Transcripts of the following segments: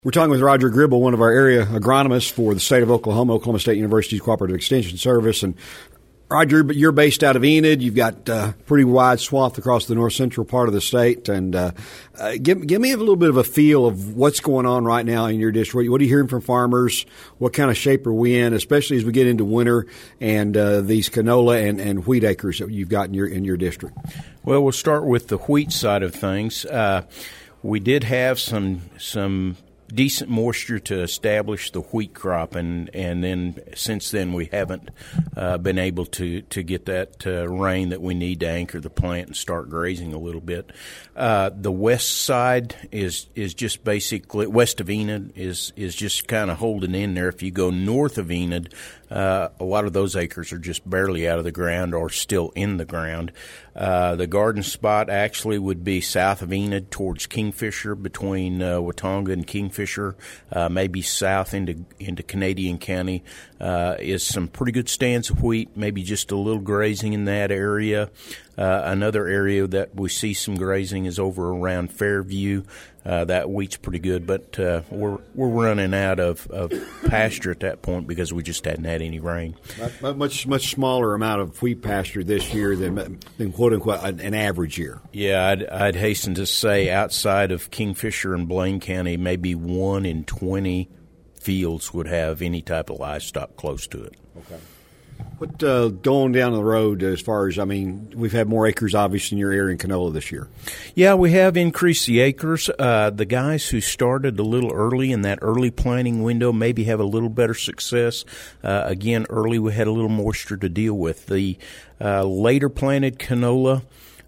We're talking with Roger Gribble, one of our area agronomists for the state of Oklahoma, Oklahoma State University's Cooperative Extension Service. And Roger, you're based out of Enid. You've got a pretty wide swath across the north central part of the state. And give me a little bit of a feel of what's going on right now in your district. What are you hearing from farmers? What kind of shape are we in, especially as we get into winter and these canola and wheat acres that you've got in your district? Well, we'll start with the wheat side of things. We did have some decent moisture to establish the wheat crop, and then since then we haven't been able to get that rain that we need to anchor the plant and start grazing a little bit. The west side is just basically west of Enid is just kind of holding in there. If you go north of Enid, a lot of those acres are just barely out of the ground or still in the ground. The garden spot actually would be south of Enid towards Kingfisher, between Watonga and Kingfisher, maybe south into Canadian County, is some pretty good stands of wheat, maybe just a little grazing in that area. Another area that we see some grazing is over around Fairview. That wheat's pretty good, but we're running out of pasture at that point because we just hadn't had any rain. Much smaller amount of wheat pasture this year than quote unquote an average year. Yeah, I'd hasten to say outside of Kingfisher and Blaine County, maybe 1 in 20 fields would have any type of livestock close to it. Okay. What going down the road as far as, we've had more acres obviously in your area in canola this year. Yeah, we have increased the acres. The guys who started a little early in that early planting window maybe have a little better success. Again, early we had a little moisture to deal with. The later planted canola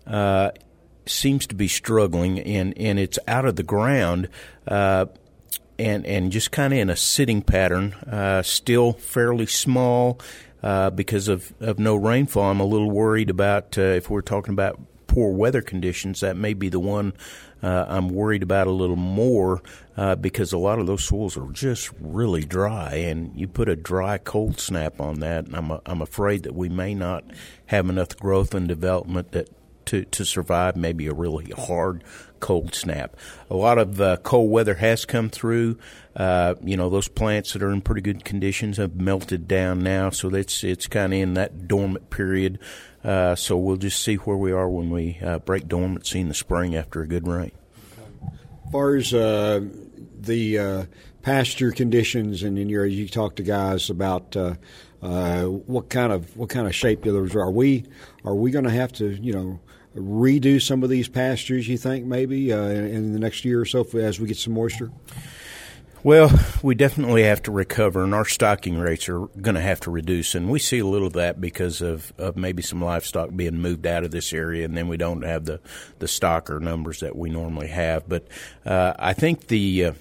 seems to be struggling, and it's out of the ground. And just kind of in a sitting pattern, still fairly small because of no rainfall. I'm a little worried about if we're talking about poor weather conditions, that may be the one I'm worried about a little more because a lot of those soils are just really dry, and you put a dry cold snap on that, and I'm afraid that we may not have enough growth and development to survive maybe a really hard cold snap. A lot of cold weather has come through. Those plants that are in pretty good conditions have melted down now, so it's kind of in that dormant period. So we'll just see where we are when we break dormancy in the spring after a good rain. As far as the pasture conditions, and you talk to guys about what kind of shape those are we going to have to redo some of these pastures, you think, maybe in the next year or so as we get some moisture? Well, we definitely have to recover, and our stocking rates are going to have to reduce. And we see a little of that because of maybe some livestock being moved out of this area, and then we don't have the stocker numbers that we normally have. But I think the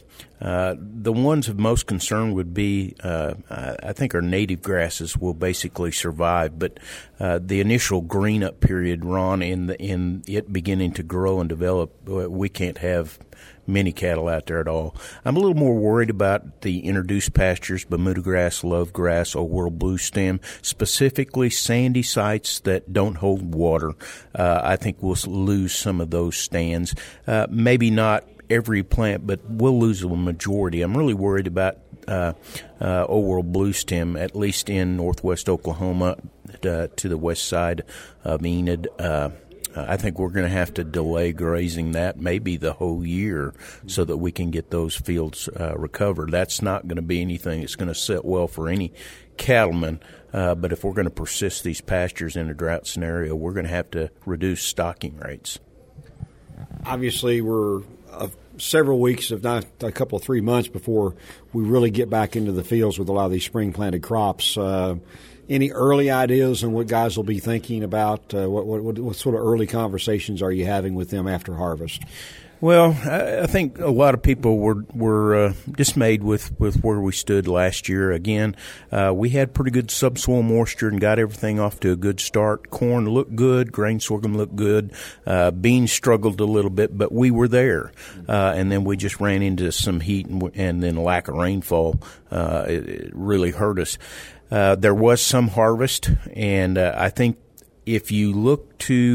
ones of most concern would be, I think our native grasses will basically survive, but the initial green up period, Ron, in it beginning to grow and develop, we can't have many cattle out there at all. I'm a little more worried about the introduced pastures, Bermuda grass, love grass, Old World blue stem, specifically sandy sites that don't hold water. I think we'll lose some of those stands. Maybe not every plant, but we'll lose a majority. I'm really worried about Old World blue stem, at least in northwest Oklahoma to the west side of Enid. I think we're going to have to delay grazing that maybe the whole year so that we can get those fields recovered. That's not going to be anything that's going to sit well for any cattleman, but if we're going to persist these pastures in a drought scenario, we're going to have to reduce stocking rates. Obviously, we're several weeks, if not a couple of 3 months, before we really get back into the fields with a lot of these spring-planted crops. Any early ideas on what guys will be thinking about? What sort of early conversations are you having with them after harvest? Well, I think a lot of people were dismayed with where we stood last year. Again, we had pretty good subsoil moisture and got everything off to a good start. Corn looked good. Grain sorghum looked good. Beans struggled a little bit, but we were there. And then we just ran into some heat and then lack of rainfall. It really hurt us. There was some harvest, and I think if you look to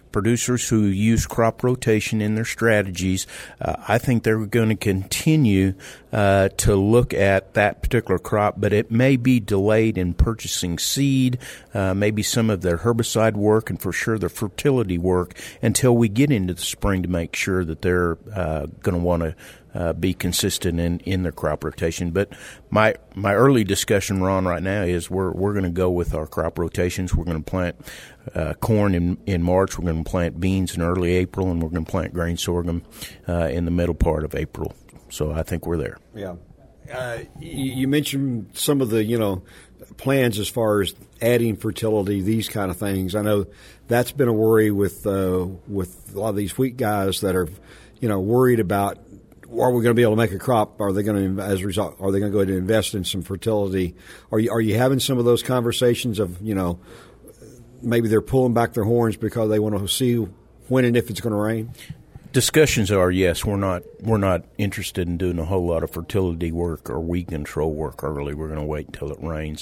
producers who use crop rotation in their strategies, I think they're going to continue to look at that particular crop, but it may be delayed in purchasing seed, maybe some of their herbicide work, and for sure their fertility work until we get into the spring to make sure that they're going to want to be consistent in their crop rotation. But my early discussion, Ron, right now is we're going to go with our crop rotations. We're going to plant corn in March. We're going to plant beans in early April, and we're going to plant grain sorghum in the middle part of April. So I think we're there. Yeah. You mentioned some of the, plans as far as adding fertility, these kind of things. I know that's been a worry with a lot of these wheat guys that are, worried about, are we going to be able to make a crop? Are they going to, as a result, are they going to go ahead and invest in some fertility? Are you having some of those conversations of, maybe they're pulling back their horns because they want to see when and if it's going to rain? Discussions are, yes, we're not interested in doing a whole lot of fertility work or weed control work early. We're going to wait until it rains.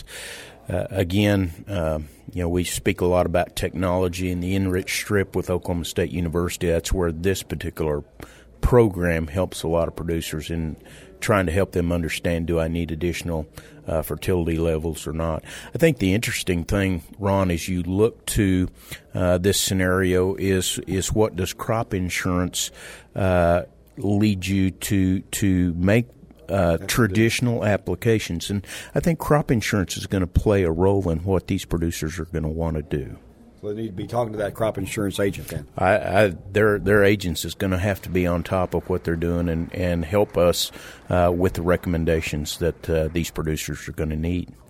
We speak a lot about technology and the Enrich Strip with Oklahoma State University. That's where this particular program helps a lot of producers in trying to help them understand, do I need additional fertility levels or not? I think the interesting thing, Ron, as you look to this scenario is what does crop insurance lead you to make traditional applications? And I think crop insurance is going to play a role in what these producers are going to want to do. So they need to be talking to that crop insurance agent then. Their agents is going to have to be on top of what they're doing and help us with the recommendations that these producers are going to need.